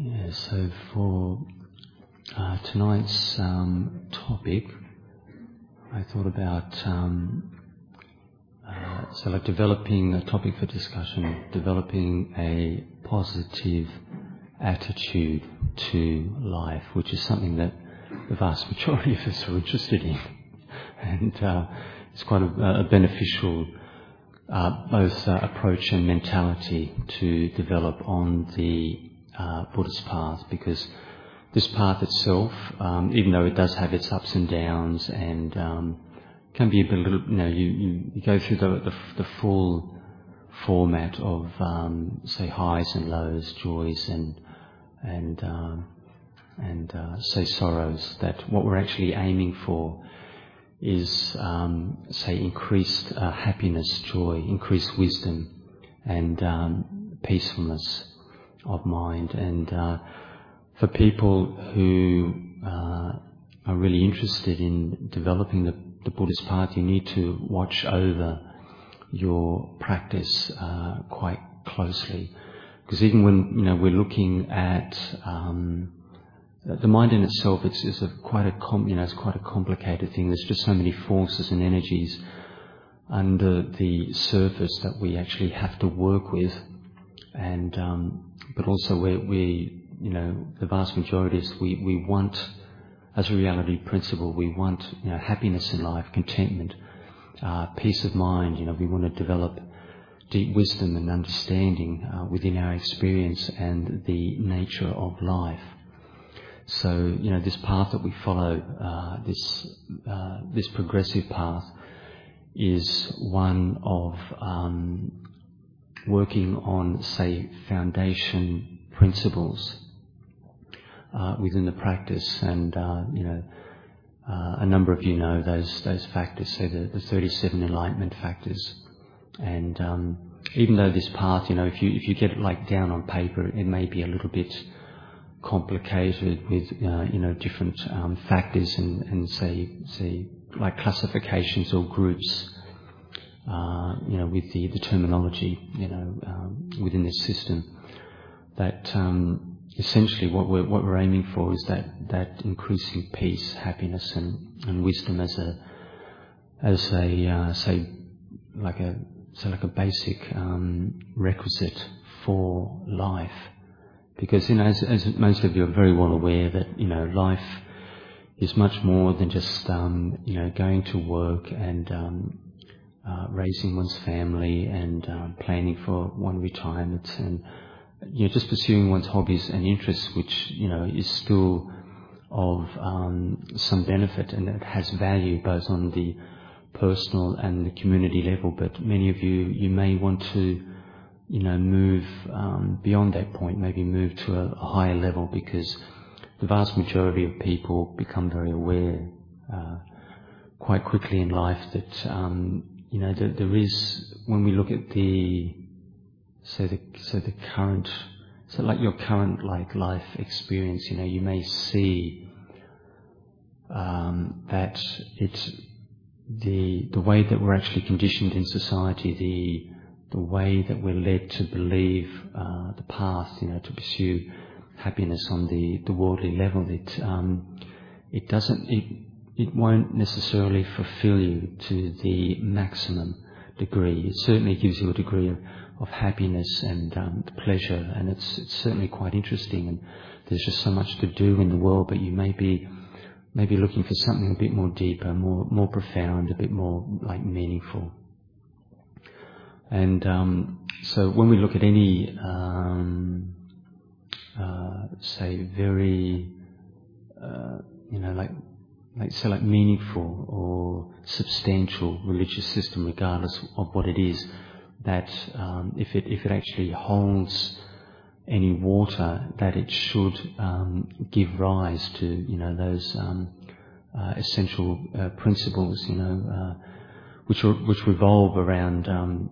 Yeah, so for tonight's topic, I thought about developing a topic for discussion, developing a positive attitude to life, which is something that the vast majority of us are interested in, and it's quite a beneficial both approach and mentality to develop on the Buddhist path, because this path itself, even though it does have its ups and downs and can be a bit little, you go through the full format of say highs and lows, joys and say sorrows. That what we're actually aiming for is say increased happiness, joy, increased wisdom, and peacefulness of mind. And for people who are really interested in developing the Buddhist path, you need to watch over your practice quite closely, because even when we're looking at the mind in itself, it's quite a complicated thing. There's just so many forces and energies under the surface that we actually have to work with, and but also the vast majority is we want, as a reality principle, we want happiness in life, contentment, peace of mind. We want to develop deep wisdom and understanding within our experience and the nature of life. So this path that we follow, this progressive path, is one of working on, say, foundation principles within the practice, and a number of you know those factors, so the 37 enlightenment factors. And even though this path, if you get it down on paper, it may be a little bit complicated with different factors and say like classifications or groups, with the terminology within this system. That essentially what we're aiming for is that increasing peace, happiness, and wisdom as a basic requisite for life. Because as most of you are very well aware, that life is much more than just going to work and raising one's family and planning for one retirement, and just pursuing one's hobbies and interests, which is still of some benefit, and it has value both on the personal and the community level. But many of you may want to move beyond that point, maybe move to a higher level, because the vast majority of people become very aware quite quickly in life that that there is, when we look at the current, your current life experience, you may see that it's the way that we're actually conditioned in society, the way that we're led to believe the path, to pursue happiness on the worldly level. It won't necessarily fulfill you to the maximum degree. It certainly gives you a degree of happiness and pleasure, and it's certainly quite interesting. And there's just so much to do in the world, but you may be looking for something a bit more deeper, more profound, a bit more meaningful. And so when we look at any, say, very, meaningful or substantial religious system, regardless of what it is, that if it actually holds any water, that it should give rise to those essential principles, which revolve around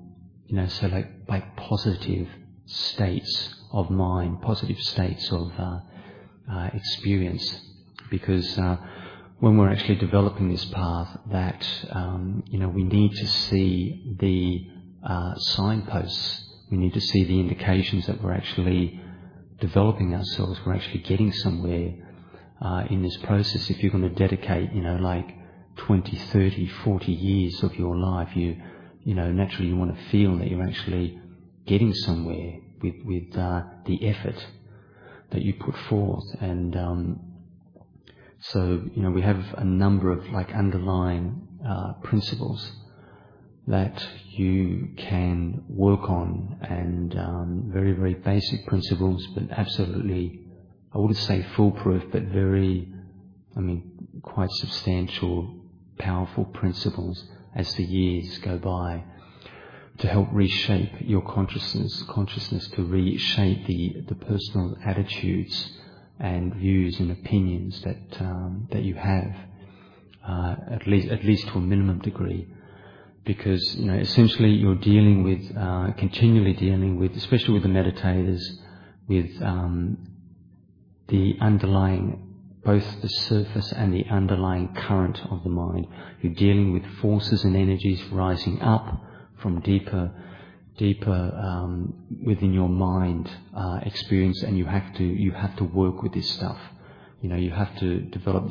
positive states of mind, positive states of experience. Because when we're actually developing this path, that we need to see the signposts, we need to see the indications that we're actually developing ourselves. We're actually getting somewhere in this process. If you're going to dedicate, 20, 30, 40 years of your life, naturally you want to feel that you're actually getting somewhere with the effort that you put forth. And so we have a number of underlying principles that you can work on, and very, very basic principles, but absolutely, I wouldn't say foolproof, but quite substantial, powerful principles as the years go by, to help reshape your consciousness to reshape the personal attitudes and views and opinions that you have, at least to a minimum degree. Because, essentially you're dealing with, continually dealing with, especially with the meditators, with the underlying, both the surface and the underlying current of the mind. You're dealing with forces and energies rising up from deeper within your mind experience, and you have to work with this stuff. You have to develop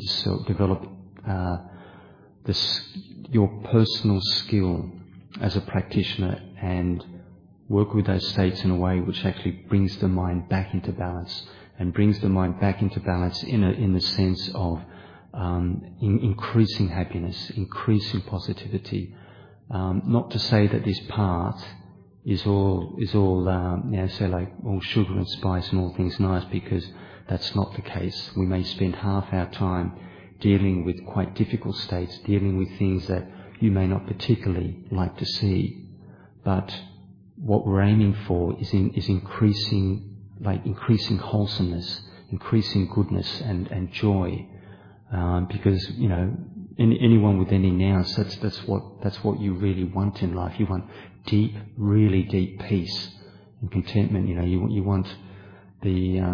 your personal skill as a practitioner, and work with those states in a way which actually brings the mind back into balance, and brings the mind back into balance in the sense of increasing happiness, increasing positivity. Not to say that this path is all all sugar and spice and all things nice, because that's not the case. We may spend half our time dealing with quite difficult states, dealing with things that you may not particularly like to see. But what we're aiming for is increasing wholesomeness, increasing goodness and joy. Because, anyone with any nous, that's what you really want in life. You want deep, really deep peace and contentment. You want the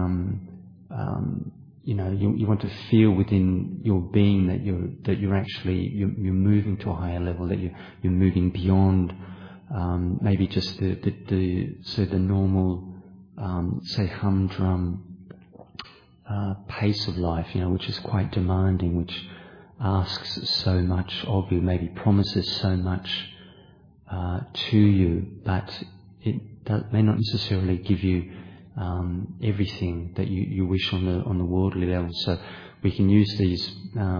you want to feel within your being that you're moving to a higher level, that you're moving beyond maybe just the normal humdrum pace of life, which is quite demanding, which asks so much of you, maybe promises so much to you, but it may not necessarily give you everything that you wish on the worldly level. So we can use these,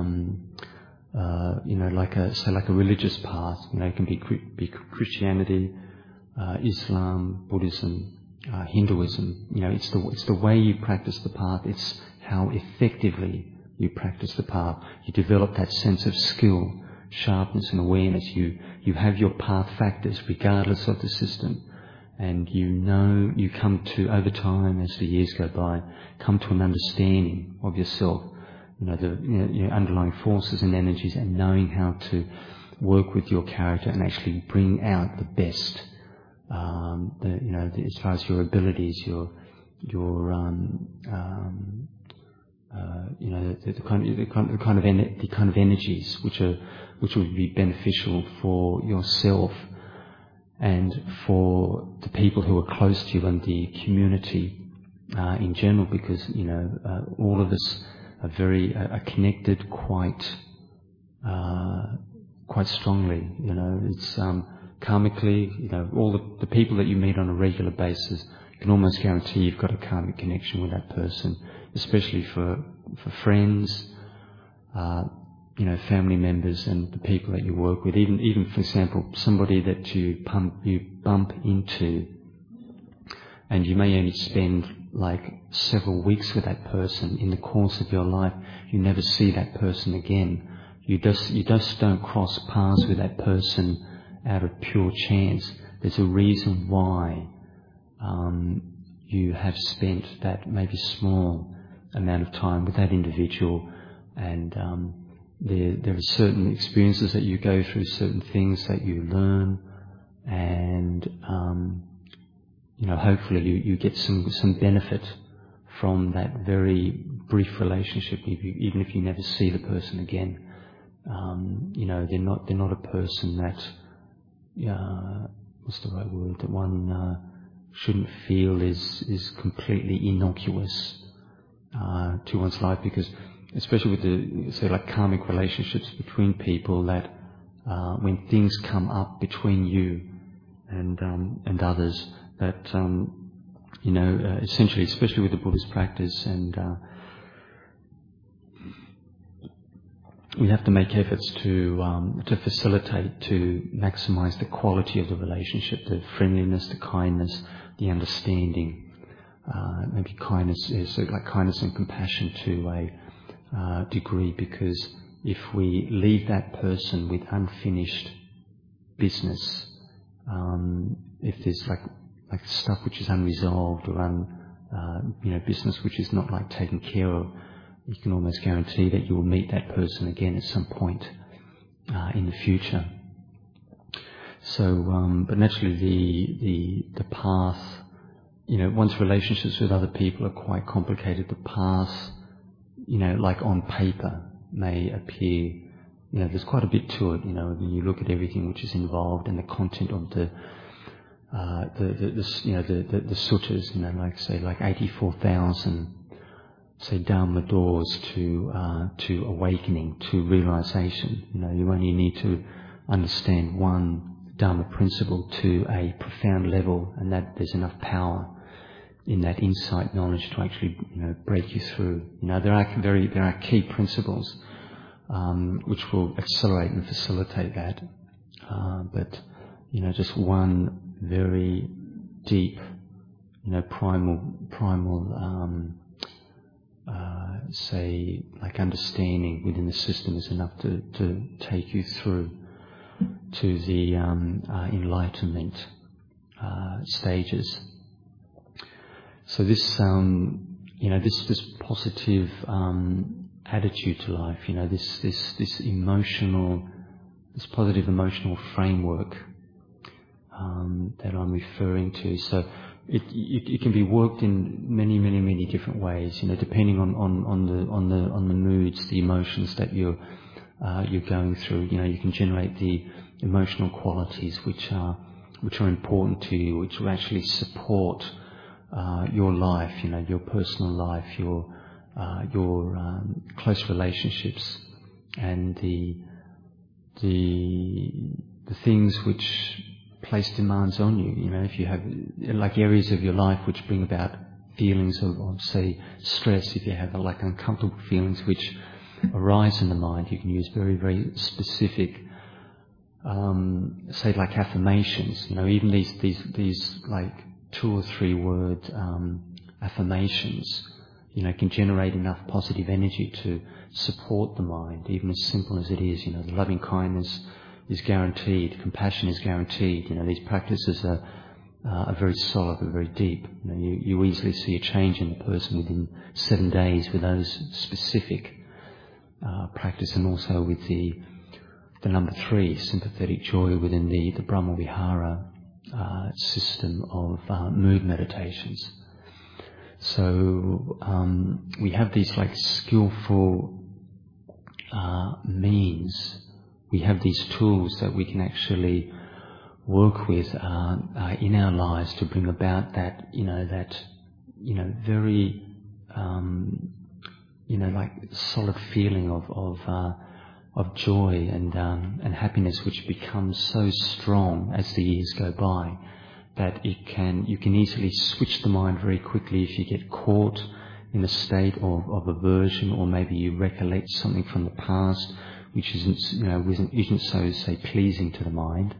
like a religious path. It can be Christianity, Islam, Buddhism, Hinduism. It's the way you practice the path. It's how effectively you practice the path. You develop that sense of skill, sharpness and awareness. You have your path factors regardless of the system. And you come to, over time, as the years go by, come to an understanding of yourself, the underlying forces and energies, and knowing how to work with your character and actually bring out the best, as far as your abilities, the kind of energies which would be beneficial for yourself and for the people who are close to you and the community in general, because all of us are connected quite strongly. It's karmically, all the people that you meet on a regular basis, you can almost guarantee you've got a karmic connection with that person, especially for friends, family members and the people that you work with. Even for example, somebody that you bump into, and you may only spend several weeks with that person in the course of your life. You never see that person again. You just don't cross paths with that person out of pure chance. There's a reason why you have spent that maybe small amount of time with that individual, and there are certain experiences that you go through, certain things that you learn, and hopefully you get some benefit from that very brief relationship, even if you never see the person again. They're not a person that what's the right word? That one shouldn't feel is completely innocuous to one's life, because especially with the, say, like karmic relationships between people, that when things come up between you and others, that essentially, especially with the Buddhist practice, and we have to make efforts to facilitate, to maximize the quality of the relationship, the friendliness, the kindness, the understanding. Maybe kindness is like kindness and compassion to a degree, because if we leave that person with unfinished business, if there's like stuff which is unresolved or business which is not like taken care of, you can almost guarantee that you will meet that person again at some point in the future. So, but naturally, the path, one's relationships with other people are quite complicated. The path, like on paper, may appear, there's quite a bit to it. When you look at everything which is involved and the content of the suttas, like 84,000. Say Dharma doors to awakening, to realization. You only need to understand one Dharma principle to a profound level, and that there's enough power in that insight knowledge to actually break you through. There are key principles which will accelerate and facilitate that, but just one very deep, primal. Say, like understanding within the system is enough to take you through to the enlightenment stages. So this, this positive attitude to life, this emotional, this positive emotional framework that I'm referring to. So it can be worked in many different ways, depending on the moods, the emotions that you're going through. You can generate the emotional qualities which are important to you, which will actually support your life, your personal life, your close relationships, and the things which place demands on you. If you have like areas of your life which bring about feelings of say stress, if you have like uncomfortable feelings which arise in the mind, you can use very specific say like affirmations. Even these like 2 or 3 word affirmations can generate enough positive energy to support the mind, even as simple as it is. The loving kindness is guaranteed, compassion is guaranteed. These practices are very solid, are very deep. You easily see a change in the person within 7 days with those specific practice, and also with the number 3, sympathetic joy, within the Brahma Vihara system of mood meditations. So we have these like skillful means. We have these tools that we can actually work with in our lives to bring about that, very, like solid feeling of joy and happiness, which becomes so strong as the years go by that you can easily switch the mind very quickly if you get caught in a state of aversion, or maybe you recollect something from the past which isn't so, say, pleasing to the mind.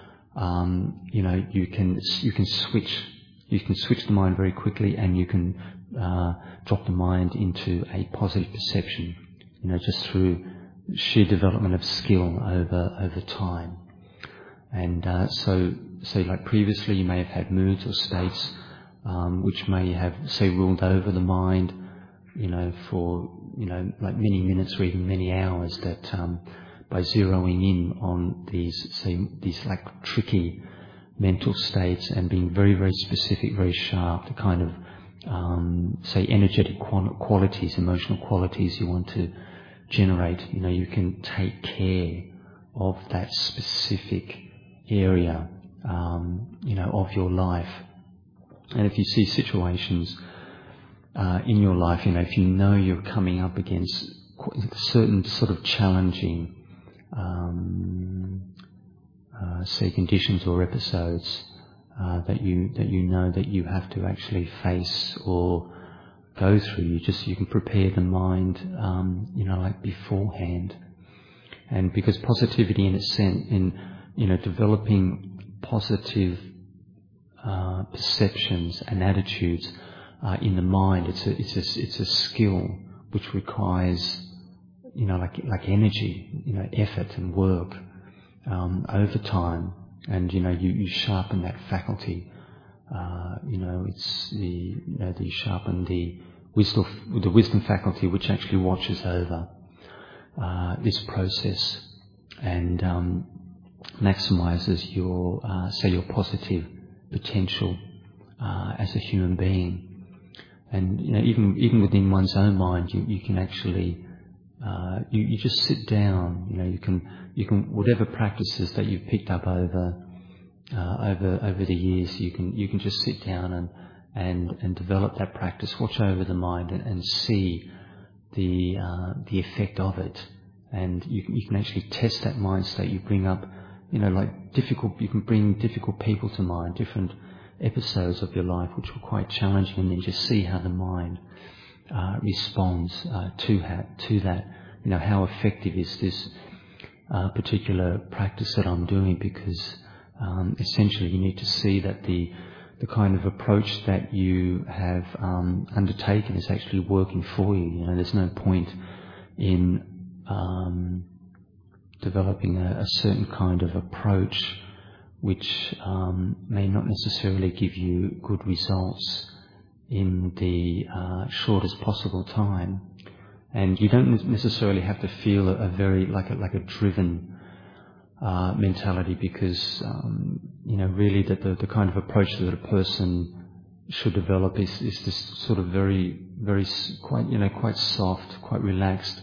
You can switch the mind very quickly, and you can drop the mind into a positive perception, just through sheer development of skill over time. And so like previously, you may have had moods or states which may have, say, ruled over the mind, for like many minutes or even many hours, that by zeroing in on these like tricky mental states and being very specific, very sharp, the kind of say energetic qualities, emotional qualities you want to generate, you can take care of that specific area of your life. And if you see situations in your life, if you know you're coming up against certain sort of challenging, say, conditions or episodes that you know that you have to actually face or go through, you can prepare the mind, like beforehand. And because positivity, in a sense, in developing positive perceptions and attitudes in the mind, it's a skill which requires, like energy, effort and work over time, and you sharpen that faculty. It's you sharpen the wisdom faculty, which actually watches over this process and maximizes your positive potential as a human being. And even within one's own mind, you can actually you just sit down. You can whatever practices that you've picked up over the years, you can just sit down and develop that practice. Watch over the mind and see the effect of it. And you can actually test that mind state. You bring up, you can bring difficult people to mind, different episodes of your life which were quite challenging, and then just see how the mind responds to that. How effective is this particular practice that I'm doing? Because essentially you need to see that the kind of approach that you have undertaken is actually working for you. There's no point in developing a certain kind of approach which may not necessarily give you good results in the shortest possible time. And you don't necessarily have to feel a very like a driven mentality, because really that the kind of approach that a person should develop is this sort of very quite soft, quite relaxed,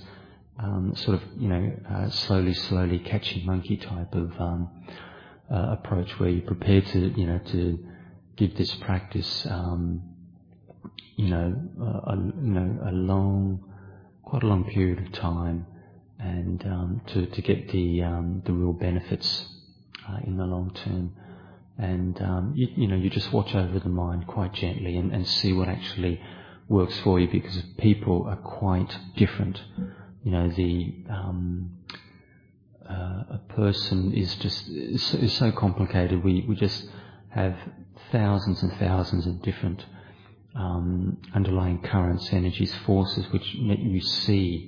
slowly catching monkey type of approach, where you're prepared to give this practice quite a long period of time, and to get the real benefits in the long term. And you just watch over the mind quite gently and see what actually works for you, because people are quite different. A person is so complicated. We just have thousands and thousands of different underlying currents, energies, forces, which you see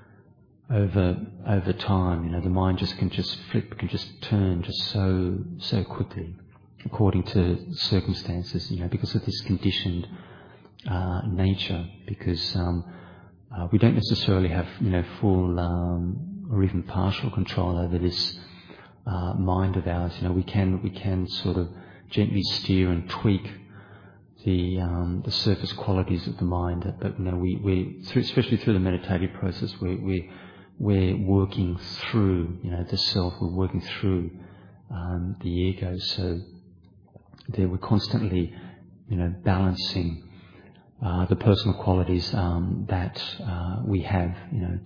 over time. The mind can just turn just so quickly according to circumstances. Because of this conditioned nature. Because we don't necessarily have full or even partial control over this mind of ours. We can sort of gently steer and tweak the surface qualities of the mind, but we especially through the meditative process, we're working through the self, we're working through the ego. So there we're constantly balancing the personal qualities that we have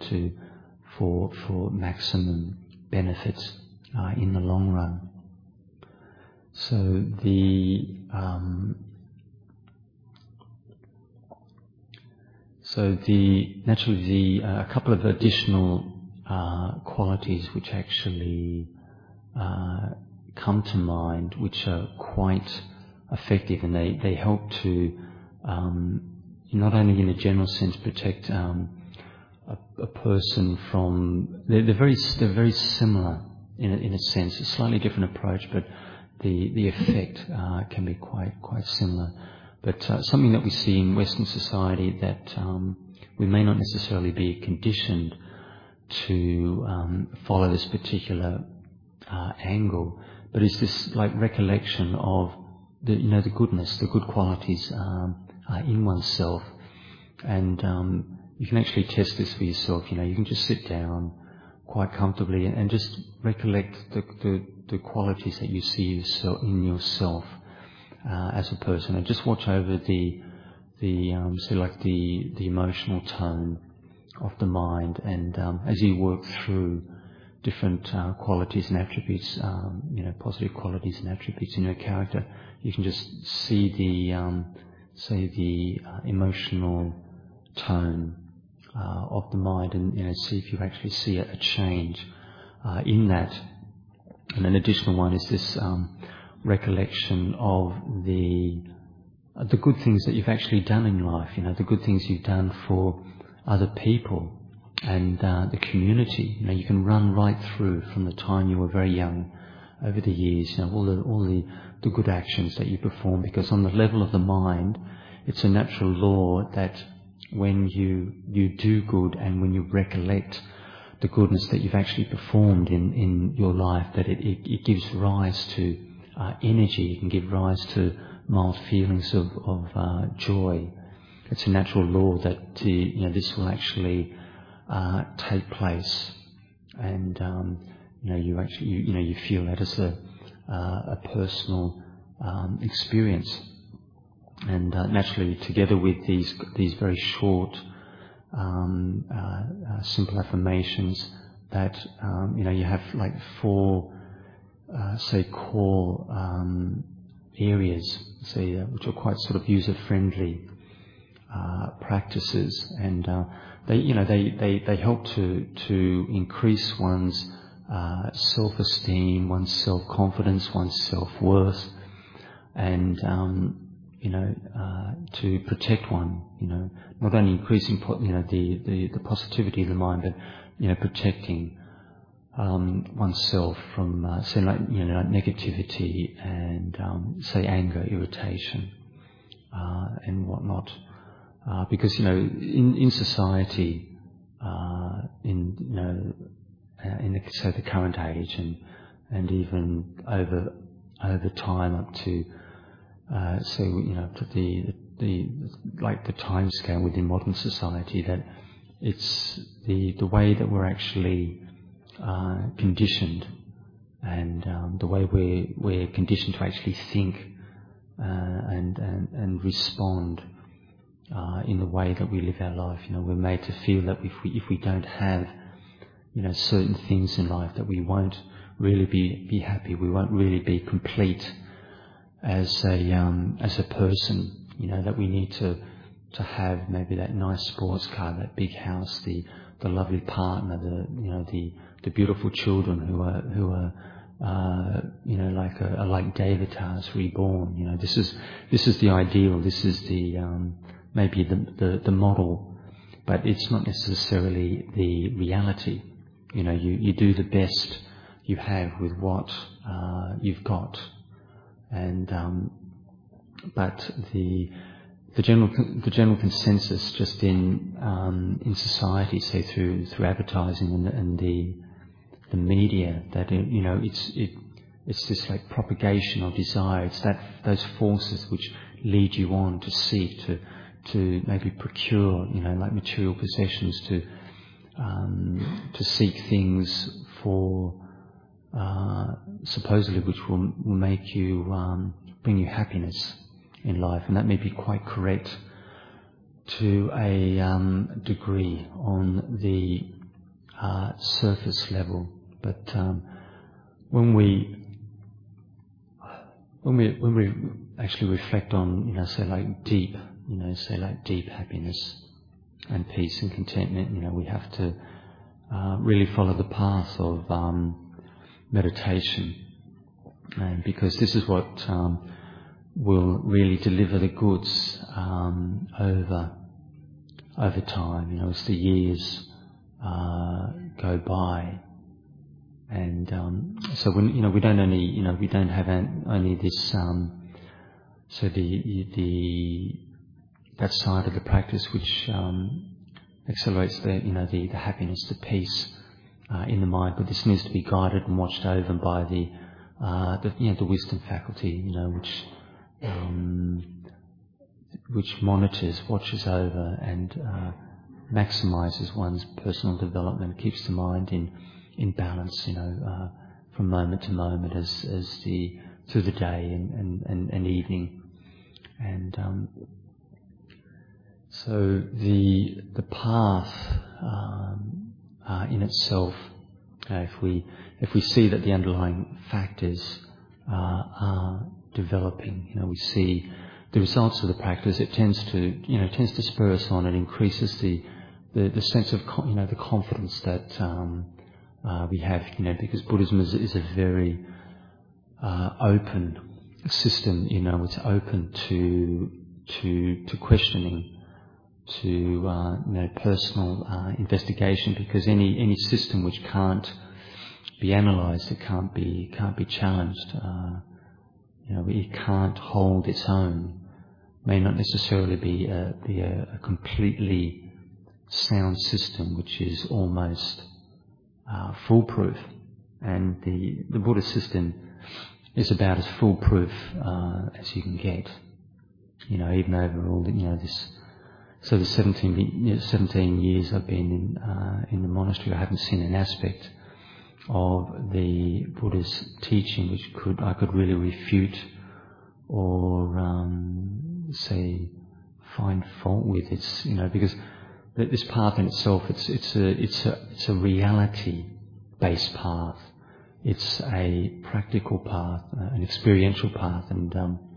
for maximum benefits in the long run. So a couple of additional qualities which actually come to mind, which are quite effective, and they help to not only in a general sense protect a person from. They're very similar in a sense, a slightly different approach, but the effect can be quite similar. But something that we see in Western society that we may not necessarily be conditioned to follow this particular angle, but it's this recollection of the goodness, the good qualities in oneself, and you can actually test this for yourself. You can just sit down quite comfortably and just recollect the qualities that you see in yourself. as a person, and just watch over the emotional tone of the mind, and as you work through different qualities and attributes, positive qualities and attributes in your character, you can just see the emotional tone of the mind, and see if you actually see a change in that. And an additional one is this recollection of the good things that you've actually done in life, the good things you've done for other people and the community. You can run right through from the time you were very young over the years, all the good actions that you perform, because on the level of the mind, it's a natural law that when you do good and when you recollect the goodness that you've actually performed in your life, that it gives rise to energy. It can give rise to mild feelings of joy. It's a natural law that this will actually take place, and you feel that as a personal experience, and naturally, together with these very short, simple affirmations, that you have like 4 core areas, which are quite sort of user-friendly practices, and they help to increase one's self-esteem, one's self-confidence, one's self-worth, and to protect one. Not only increasing the positivity of the mind, but protecting oneself from negativity and anger, irritation, and whatnot. Because in society, in the current age, and even over time up to to the time scale within modern society, that it's the way that we're actually conditioned, and the way we're conditioned to actually think and respond in the way that we live our life. We're made to feel that if we don't have certain things in life, that we won't really be happy. We won't really be complete as a person. That we need to have maybe that nice sports car, that big house, the lovely partner, the beautiful children who are like Devatas reborn. This is the ideal. This is the maybe the model, but it's not necessarily the reality. You do the best you have with what you've got, and but the general consensus just in society, say through advertising and the media, that it's this like propagation of desire. It's those forces which lead you on to seek to maybe procure like material possessions, to seek things for supposedly which will make you bring you happiness in life, and that may be quite correct to a degree on the surface level, but when we actually reflect on deep happiness and peace and contentment, we have to really follow the path of meditation, and because this is what will really deliver the goods over time, as the years go by. And so when we don't have only this that side of the practice which accelerates the happiness, the peace in the mind, but this needs to be guided and watched over by the wisdom faculty, which monitors, watches over, and maximizes one's personal development, keeps the mind in balance, from moment to moment, as the through the day and evening. And so the path in itself, if we see that the underlying factors are developing, we see the results of the practice, it tends to spur us on. It increases the sense of the confidence that we have, because Buddhism is a very open system. It's open to questioning, to personal investigation, because any system which can't be analysed, it can't be challenged. It can't hold its own. May not necessarily be a completely sound system which is almost foolproof. And the Buddhist system is about as foolproof as you can get. Even over all this. So the 17 years I've been in the monastery, I haven't seen an aspect of the Buddha's teaching which I could really refute or say find fault with. It's because this path in itself, it's a reality-based path. It's a practical path, an experiential path, and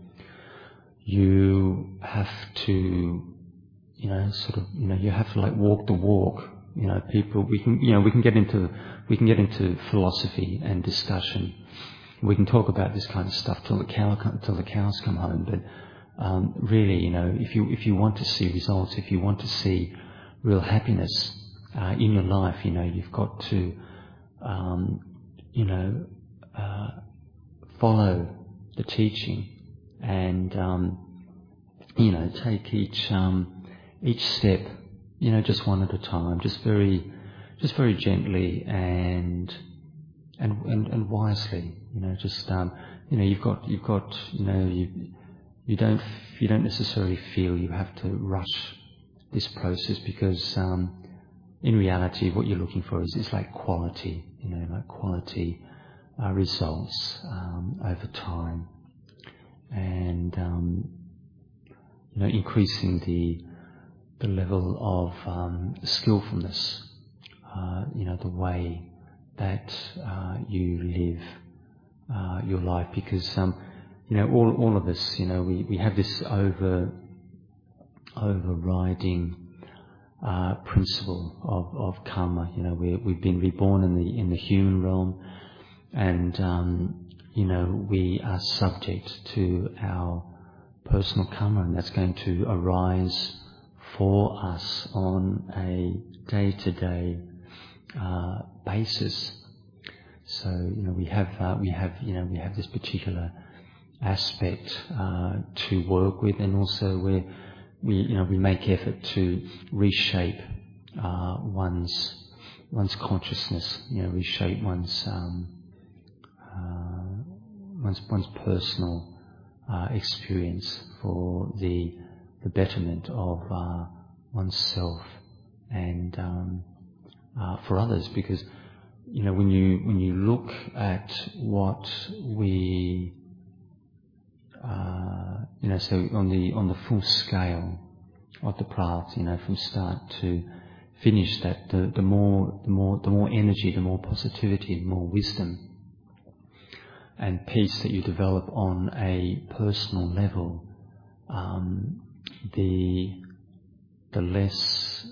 you have to you have to walk the walk. People, we can get into philosophy and discussion. We can talk about this kind of stuff till the cows come home. But really, if you want to see results, if you want to see real happiness in your life, you've got to follow the teaching and take each step, just one at a time, just very gently and wisely. You don't necessarily feel you have to rush this process, because in reality, what you're looking for is like quality, quality results over time, and increasing the level of skillfulness, the way that you live your life, because all of us, we have this overriding principle of karma. We've been reborn in the human realm, and we are subject to our personal karma, and that's going to arise for us on a day-to-day basis. So we have this particular aspect to work with, and also we make effort to reshape one's consciousness, reshape one's personal experience for the betterment of oneself and for others, because when you look at what we so on the full scale of the path, from start to finish, that the more energy, the more positivity, the more wisdom and peace that you develop on a personal level, the less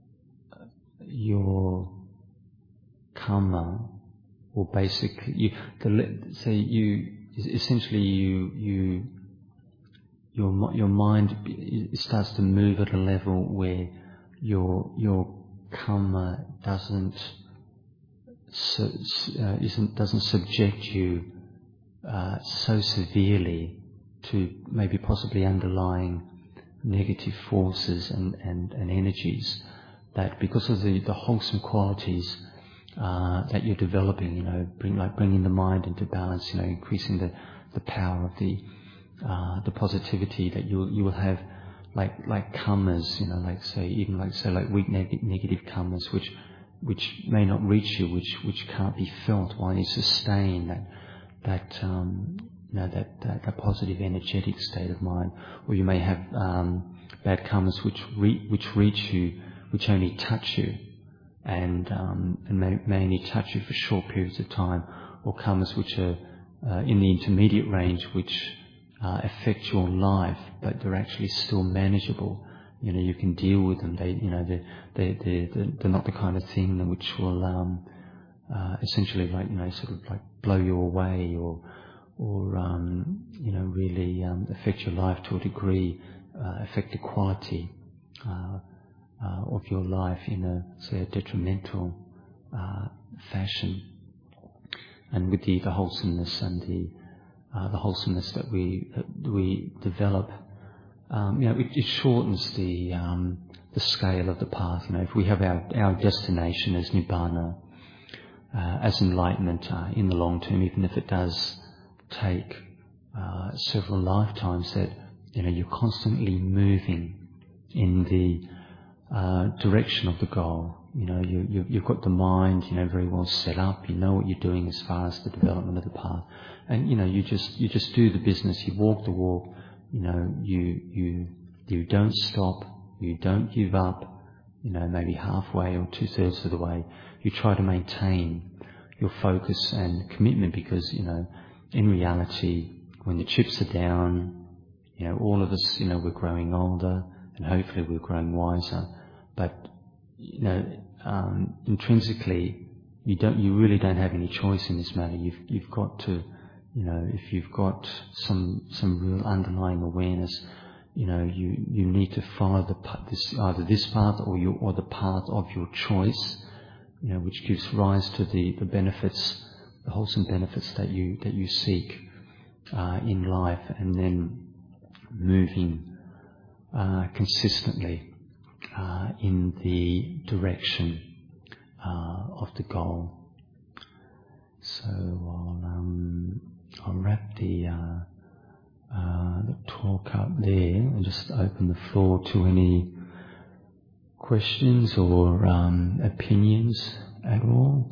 your karma will basically your mind starts to move at a level where your karma doesn't subject you so severely to maybe possibly underlying negative forces and energies, that because of the wholesome qualities that you're developing, bringing the mind into balance, increasing the power of the positivity, that you will have like karmas, like weak negative karmas, which may not reach you, which can't be felt, while you sustain that positive energetic state of mind. Or you may have bad karmas which reach you, which only touch you, and may only touch you for short periods of time, or karmas which are in the intermediate range, which affect your life, but they're actually still manageable. You can deal with them. They're not the kind of thing which will essentially sort of blow you away or really affect your life to a degree, affect the quality of your life in a detrimental fashion. And with the wholesomeness and the wholesomeness that we develop, it shortens the scale of the path. If we have our destination as Nibbana, as enlightenment in the long term, even if it does take several lifetimes, that you're constantly moving in the direction of the goal. You've got the mind, very well set up. You know what you're doing as far as the development of the path, and you just do the business. You walk the walk. You don't stop. You don't give up. Maybe halfway or 2/3 of the way. You try to maintain your focus and commitment, because in reality, when the chips are down, all of us, we're growing older, and hopefully we're growing wiser. But intrinsically, you really don't have any choice in this matter. You've got to, if you've got some real underlying awareness, you need to follow either this path or the path of your choice, which gives rise to the benefits, the wholesome benefits that you seek in life, and then moving consistently in the direction of the goal. So I'll wrap the talk up there and just open the floor to any questions or opinions at all.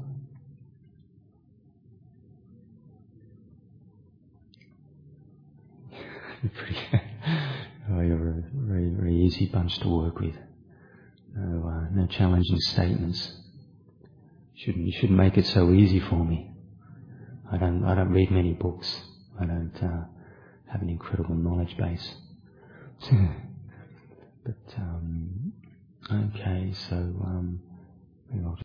You're a very, very easy bunch to work with. No challenging statements. You shouldn't make it so easy for me. I don't read many books. I don't have an incredible knowledge base. But okay, so maybe I'll